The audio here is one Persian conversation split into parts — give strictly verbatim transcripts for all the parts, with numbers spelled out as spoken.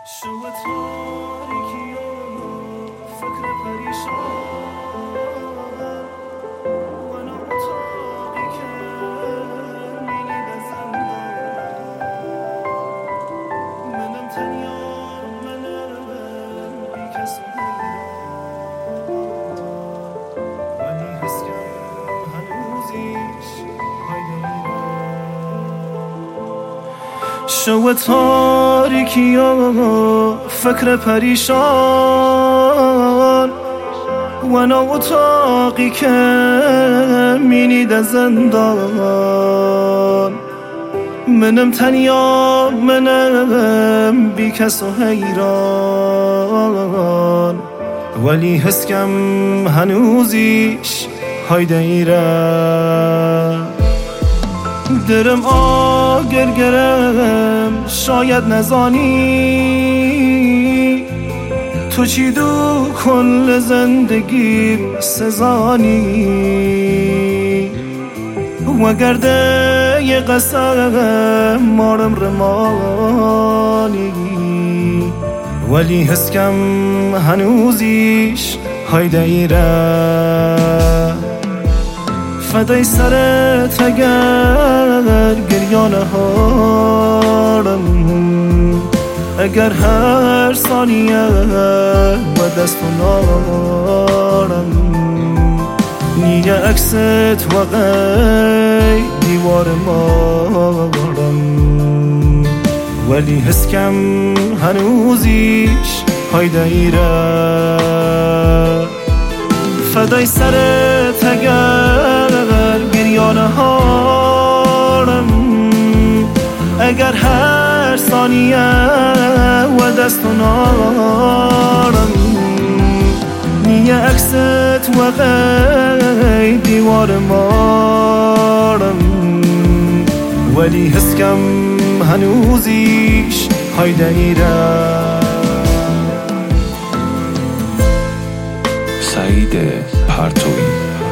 شو تاریکی و فکر پریشان و ناتاقی که میلی به زندان منم تنیا منم بی کس و ولی حسکم هنوزیش هایده شو تاریکی و فکر پریشان و ناتاقی که مینید زندان منم تنیا منم بی کس و حیران ولی حسکم هنوزیش هایده ایره درم آگر گرم شاید نزانی تو چی دو کل زندگی سزانی و گرده یه قسم مارم رمانی ولی حسکم هنوزیش هایده ایره فدای سرت اگر گریانه هارم اگر هر ثانیه و دست و نارم نیه عکست و غی دیوار مارم ولی حسکم هنوزیش هایده ایره فدای سرت اگر گریانه هارم اگر هر ثانیه و دست و نارم نیه عکست و غی دیوار مارم ولی حسکم هنوزیش هایده ایره سعید پرتویی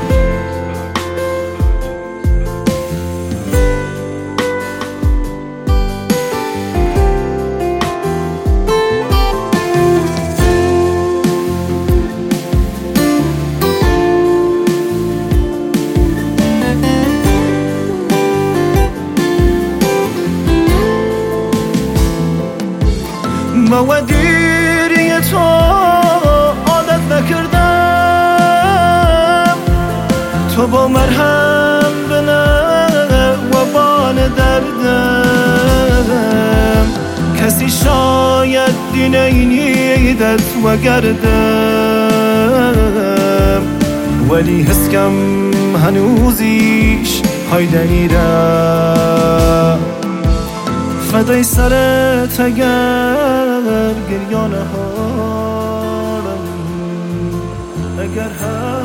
مودیری تو عادت نکردم تو با مرهم بنه و بان دردم کسی شاید دینه نیدت و گردم ولی حسکم هنوزیش هایده ایره فدای سرت اگر گریانه هارم اگر هر